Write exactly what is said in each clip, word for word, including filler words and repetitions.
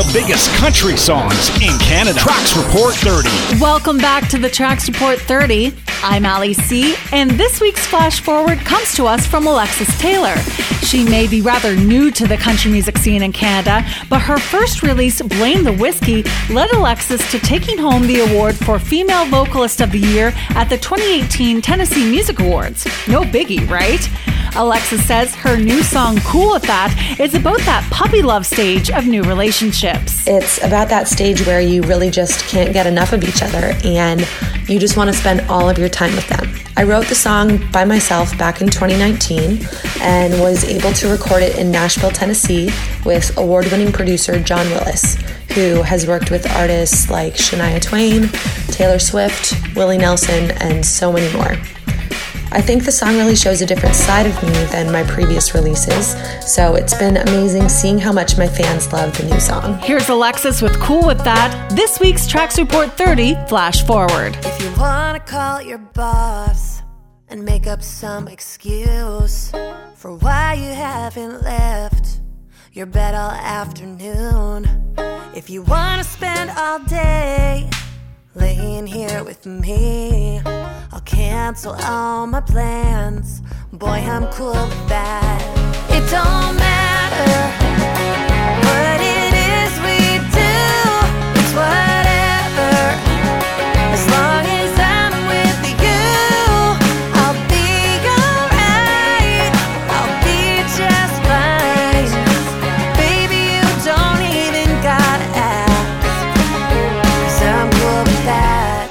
the biggest country songs in Canada. Tracks Report thirty. Welcome back to the Tracks Report thirty. I'm Ali C, and this week's Flash Forward comes to us from Alexis Taylor. She may be rather new to the country music scene in Canada, but her first release, Blame the Whiskey, led Alexis to taking home the award for Female Vocalist of the Year at the twenty eighteen Tennessee Music Awards. No biggie, right? Alexis says her new song, Cool With That, is about that puppy love stage of new relationships. It's about that stage where you really just can't get enough of each other and you just want to spend all of your time with them. I wrote the song by myself back in twenty nineteen and was able to record it in Nashville, Tennessee with award-winning producer John Willis, who has worked with artists like Shania Twain, Taylor Swift, Willie Nelson, and so many more. I think the song really shows a different side of me than my previous releases, so it's been amazing seeing how much my fans love the new song. Here's Alexis with Cool With That, this week's Tracks Report thirty Flash Forward. If you wanna call your boss and make up some excuse for why you haven't left your bed all afternoon, if you wanna spend all day laying here with me, I'll cancel all my plans. Boy, I'm cool with that. It don't matter what it is we do, it's whatever. As long as I'm with you, I'll be alright, I'll be just fine. Baby, you don't even gotta ask, 'cause I'm cool with that.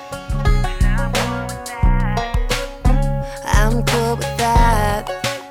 I'm cool with that.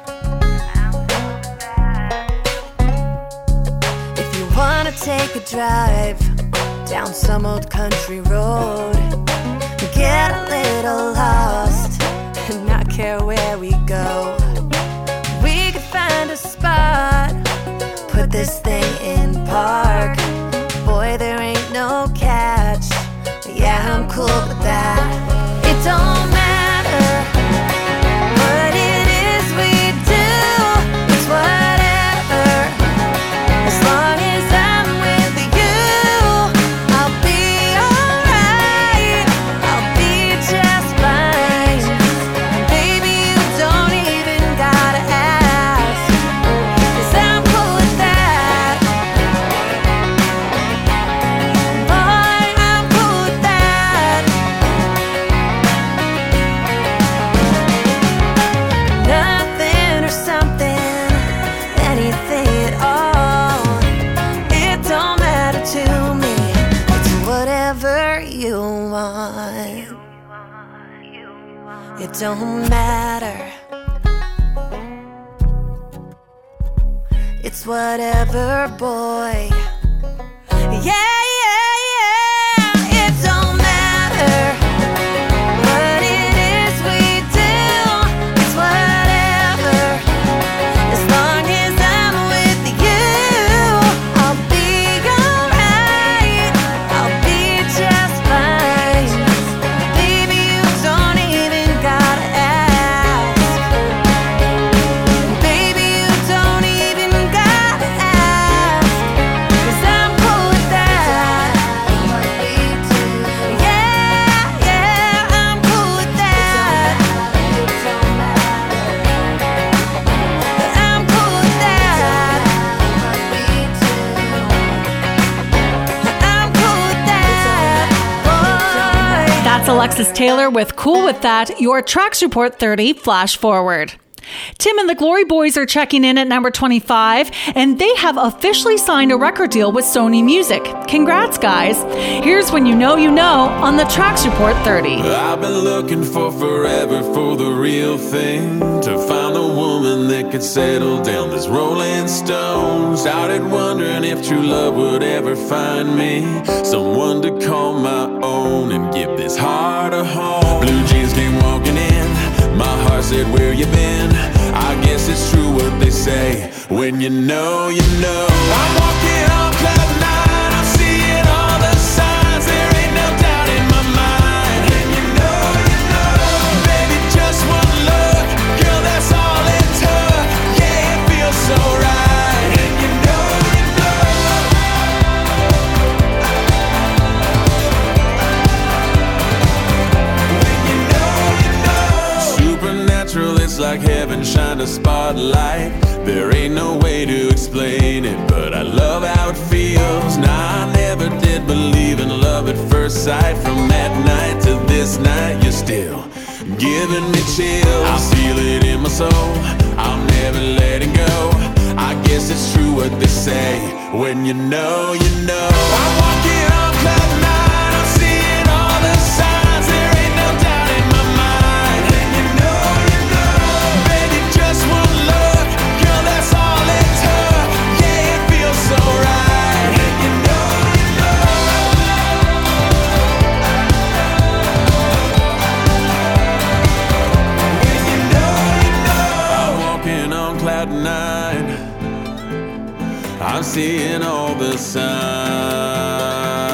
If you wanna take a drive down some old country road, get a little lost and not care where we go, we could find a spot, put this thing in park. Boy, there ain't no catch. Yeah, I'm cool with that. It don't matter what it is we do, it's whatever. As long as I'm with you, I'll be alright, I'll be just fine. Baby, you don't even gotta ask, 'cause I'm cool with that. Boy, I'm cool with that. Nothing or something, anything at all, it don't matter to me. It's whatever you want. It don't matter. It's whatever, boy. Yeah, yeah, yeah. It don't matter what it is we do, it's whatever. As long as I'm with you, I'll be alright, I'll be just fine. Baby, you don't even gotta ask. Baby, you don't even gotta ask, 'cause I'm cool with that. Yeah, yeah, I'm cool with that. I'm cool with that. I'm cool with that, boy. That's Alexis Taylor with Cool With That, your Tracks Report thirty Flash Forward. Tim and the Glory Boys are checking in at number twenty-five, and they have officially signed a record deal with Sony Music. Congrats, guys. Here's When You Know You Know on the Tracks Report thirty. I've been looking for forever for the real thing, to find the woman that could settle down this rolling stone. Started wondering if true love would ever find me, someone to call my own and give this heart a home. Blue jeans came walking in, my heart said, where you been? I guess it's true what they say, when you know, you know. I'm walking on cloud nine, I'm seeing all the signs, there ain't no doubt in my mind. When you know, you know. Baby, just one look, girl, that's all it took. Yeah, it feels so right. When you know, you know. like heaven shined a spotlight. There ain't no way to explain it, but I love how it feels. Nah, I never did believe in love at first sight. From that night to this night, you're still giving me chills. I feel it in my soul, I'll never let it go. I guess it's true what they say, when you know, you know. I'm walking on cloud nine, I'm seeing all the signs. There ain't no doubt in my mind. When you know, you know. Baby, just one look, girl, that's all it took. Yeah, it feels so right. When you know, you know. When you know, you know. I'm walking on cloud nine, I'm seeing all the signs.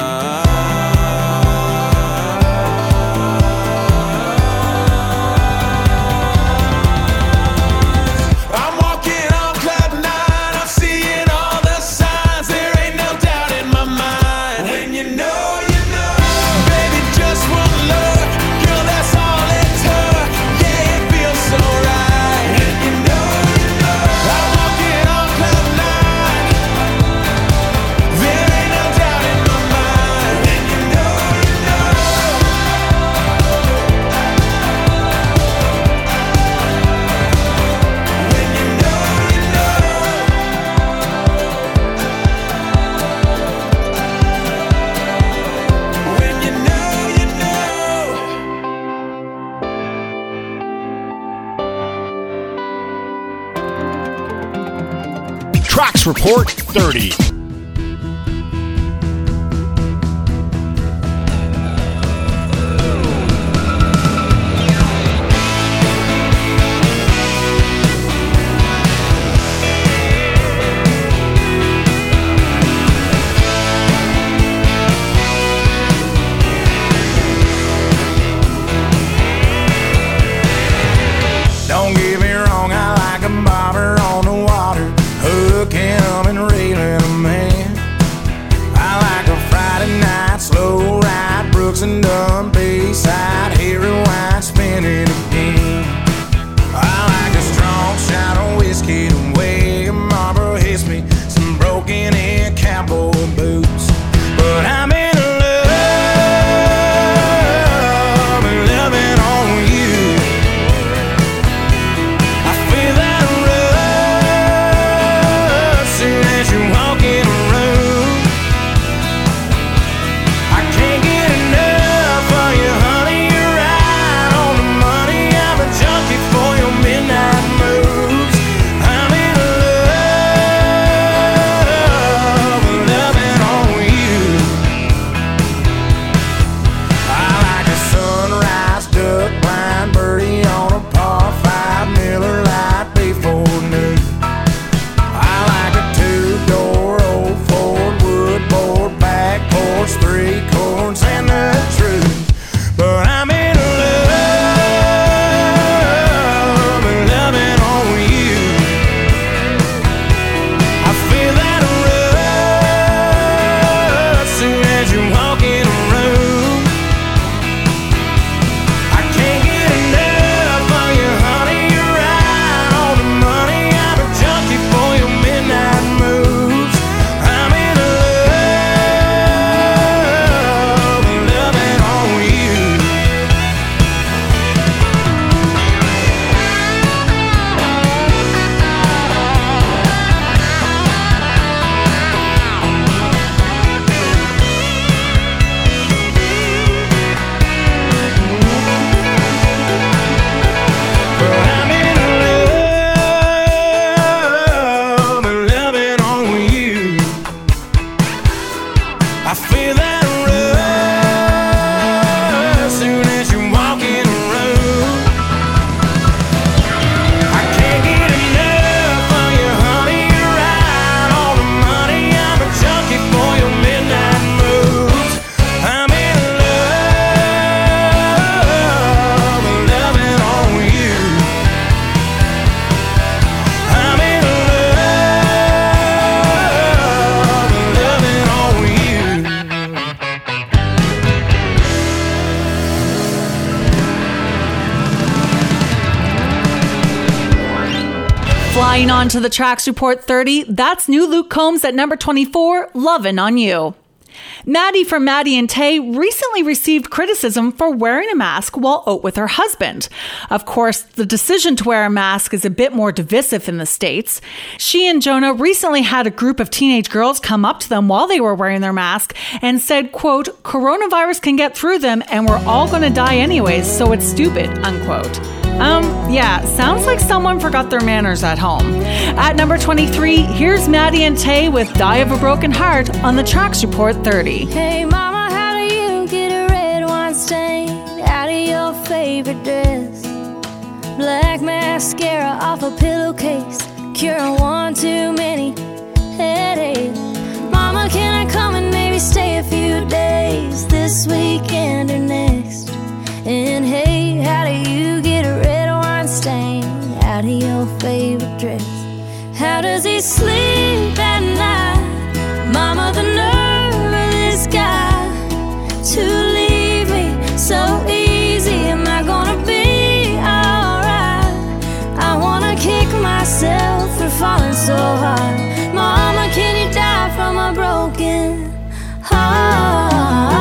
I'm walking on cloud nine, I'm seeing all the signs. There ain't no doubt in my mind. When you know, you know. Baby, just one look, girl, that's all it took. Yeah, it feels so right. When you know, you know. I'm walking on cloud nine. There ain't no doubt in my mind. When you know, you know. When you know, you know. When you know, you know. Tracks Report thirty. Don't get me wrong, I like a bobber on the water, hooking him and reeling him in. I like a Friday night slow ride, Brooks and Dunn Bayside, hair rewind, spinning again. I like a strong shot of whiskey to weigh, Marlboro hits me, some broken in cowboy boots. But I'm in love, loving on you. I feel that rush soon as you walk in the room. I can't get enough of you, honey. You're right on the money. I'm a junkie for your midnight moves. I'm in love, loving on you. I like a sunrise, duck blind, birdie on a par five, Miller Lite before noon. I like a two-door old Ford, wood board, back porch, three chords, and the truth. But I'm in love, loving on you. I feel that rush soon as you walk in the room. I can't get enough of you, honey. You're right on the money. I'm a junkie for your midnight moves. I'm in love, loving on you. But I'm in love, loving on you. I feel that rush soon as you walk in the room. I can't get enough of you, honey. You're right on the money. I'm a junkie for your midnight moves. I'm in love, loving on you. I'm in love, loving on you. Flying on to the Tracks Report thirty, that's new Luke Combs at number twenty-four, Lovin' on You. Maddie from Maddie and Tay recently received criticism for wearing a mask while out with her husband. Of course, the decision to wear a mask is a bit more divisive in the States. She and Jonah recently had a group of teenage girls come up to them while they were wearing their mask and said, quote, "Coronavirus can get through them and we're all going to die anyways, so it's stupid," unquote. Um, yeah, sounds like someone forgot their manners at home. At number twenty-three, here's Maddie and Tay with Die of a Broken Heart on the Tracks Report thirty. Hey mama, how do you get a red wine stain out of your favorite dress? Black mascara off a pillowcase, curing one too many headaches. Mama, can I come and maybe stay a few days this weekend or next? And hey, how do you get a red wine stain out of your favorite dress? How does he sleep at night? Mama, the nerve of this guy to leave me so easy. Am I gonna be alright? I wanna kick myself for falling so hard. Mama, can you die from a broken heart?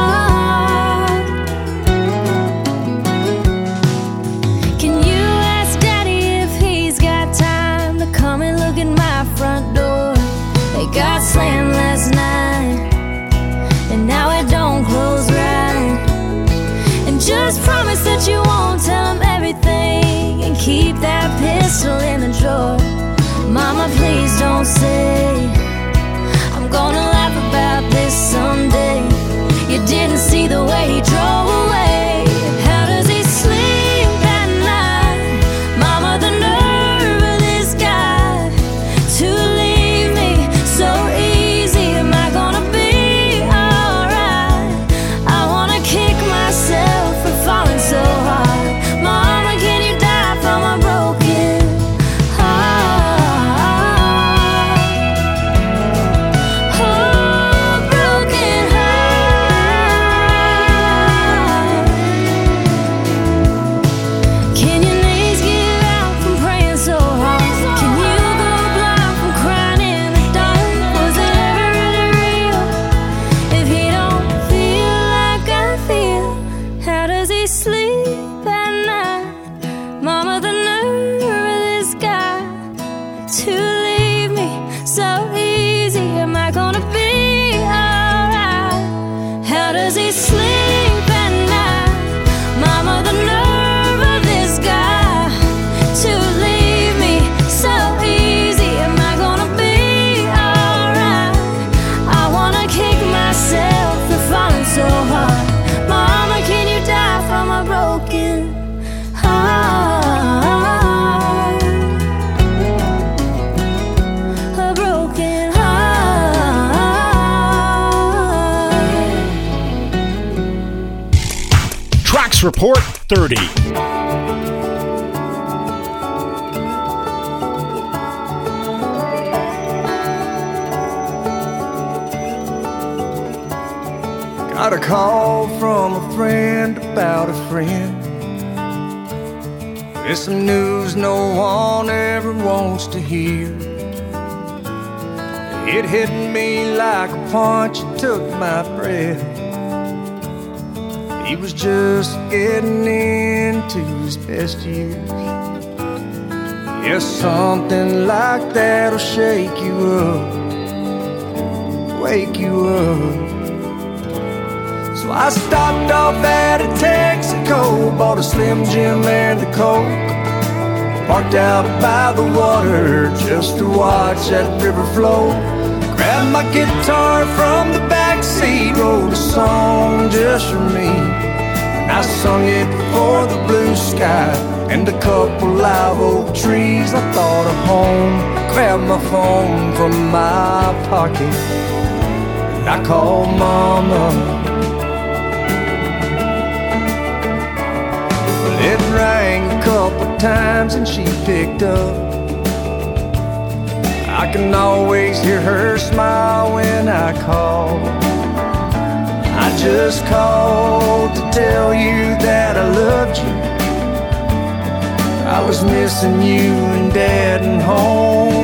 Got slammed last night, and now it don't close right. And just promise that you won't tell him everything, and keep that pistol in the drawer. Mama, please don't say I'm gonna laugh about this someday. You didn't see the way he drove away. How does he sleep at night? Mama, the nerve of this guy to leave so easy. Am I gonna be alright? I wanna kick myself for falling so hard. Mama, can you die from a broken heart? Oh, broken heart. Can your knees give out from praying so hard? Can you go blind from crying in the dark? Sleep at night. Mama, the nerve of this guy to leave me so easy. Am I gonna be alright? How does he sleep at night? Mama, the nerve of this guy to leave me so easy. Am I gonna be alright? I wanna kick myself for falling so hard. Mama, can you die from a broken heart? A broken heart. Tracks Report thirty. Got a call from a friend about a friend. It's some news no one ever wants to hear. It hit me like a punch, it took my breath. He was just getting into his best years. Yes, something like that'll shake you up, wake you up. So I stopped off at a Texaco, bought a Slim Jim and a Coke, parked out by the water just to watch that river flow. Grabbed my guitar from the backseat, wrote a song just for me. And I sung it for the blue sky and a couple live oak trees. I thought of home, grabbed my phone from my pocket, and I called Mama. It rang a couple times and she picked up. I can always hear her smile when I call. I just called to tell you that I loved you. I was missing you and Dad and home.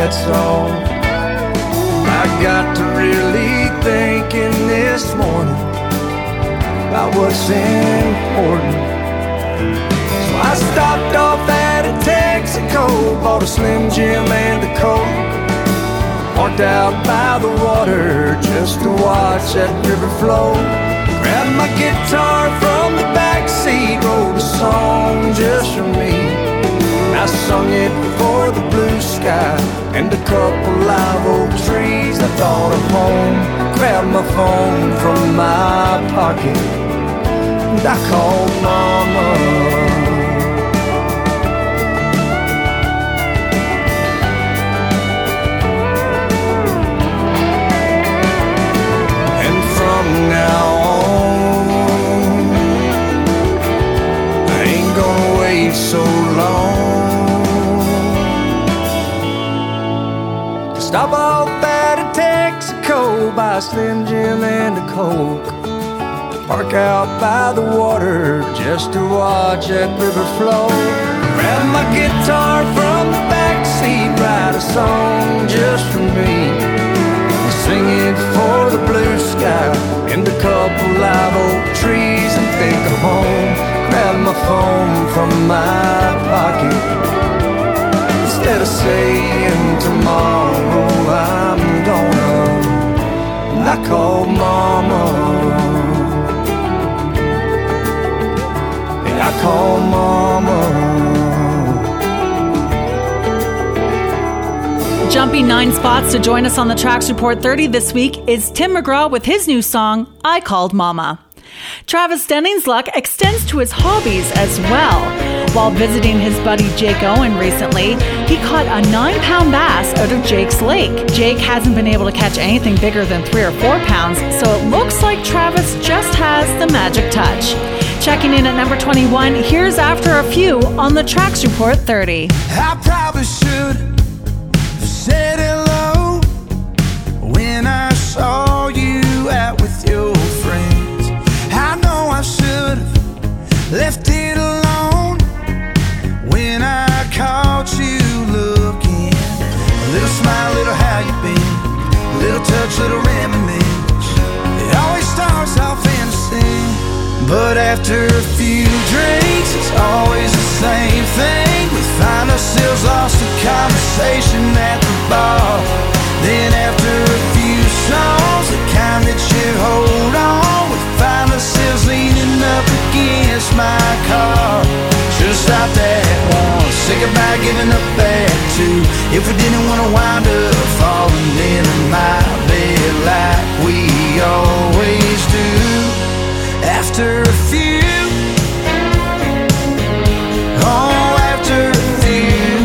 that's all. I got to really thinking this morning about what's important. So I stopped off at a Texaco, bought a Slim Jim and a Coke. Parked out by the water just to watch that river flow. Grabbed my guitar from the backseat, wrote a song just for me. I sung it for the blue sky and a couple live oak trees. I thought of home, grabbed my phone from my pocket, and I called Mama. Now on, I ain't gonna wait so long to stop off at a Texaco, buy a Slim Jim and a Coke. Park out by the water just to watch that river flow. Grab my guitar from the backseat, write a song just for me. Sing it for the blue sky and a couple live oak trees, and think of home. Grab my phone from my pocket. Instead of saying tomorrow I'm gonna, and I call Mama. And I call Mama. Jumping nine spots to join us on the Tracks Report thirty this week is Tim McGraw with his new song, I Called Mama. Travis Denning's luck extends to his hobbies as well. While visiting his buddy Jake Owen recently, he caught a nine-pound bass out of Jake's lake. Jake hasn't been able to catch anything bigger than three or four pounds, so it looks like Travis just has the magic touch. Checking in at number twenty-one, here's After a Few on the Tracks Report thirty. I probably should said hello when I saw you out with your friends. I know I should have left it alone when I caught you looking. A little smile, little how you been, a little touch, little reminiscence. It always starts off innocent, but after a few drinks it's always the same thing. We find ourselves lost in conversation at the bar. Then after a few songs, the kind that you hold on, we find ourselves leaning up against my car. Should've stopped at one, say goodbye, giving up at two. If we didn't wanna wind up falling into my bed like we always do. After a few, oh, after a few,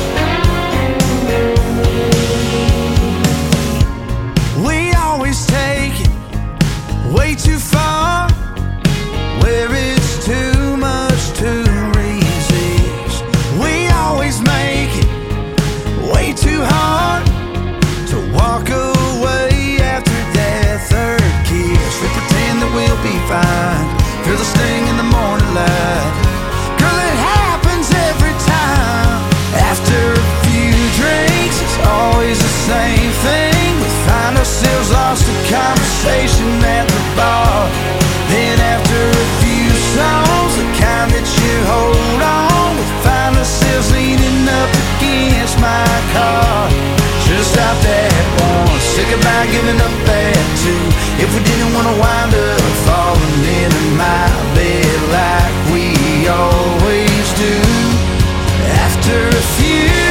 we always take it way too far, where it's too much to resist. We always make it way too hard to walk away after that third kiss. We pretend that we'll be fine, feel the sting in the morning light. Girl, it happens every time. After a few drinks, it's always the same thing. We find ourselves lost in conversation at the bar. Then after a few songs, the kind that you hold on, we find ourselves leaning up against my car. Should've stopped at one, say goodbye, giving up at two. If we didn't wanna wind up falling into my bed like we always do. After a few,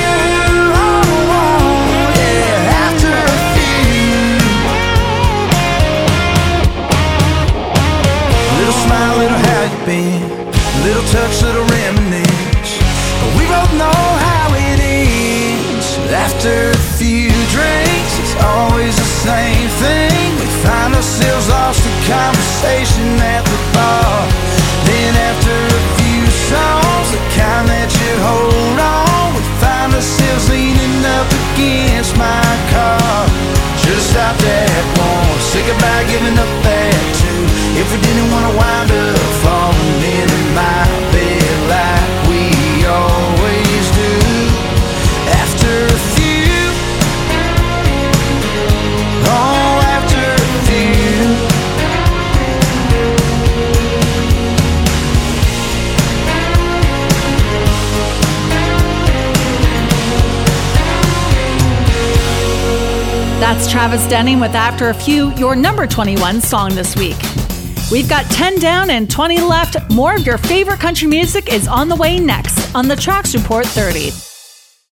oh, yeah, after a few. Little smile, little how you been, little touch, little reminisce. But we both know how it ends. After a few drinks, it's always the same thing. We find ourselves lost in conversation at the bar. Then after a few songs, the kind that you hold on, we find ourselves leaning up against my car. Should've stopped at one, say goodbye, giving up at two. If we didn't wanna wind up falling into my bed like we always do. After a few, That's Travis Denning with After a Few, your number twenty-one song this week. We've got ten down and twenty left. More of your favorite country music is on the way next on the Tracks Report thirty.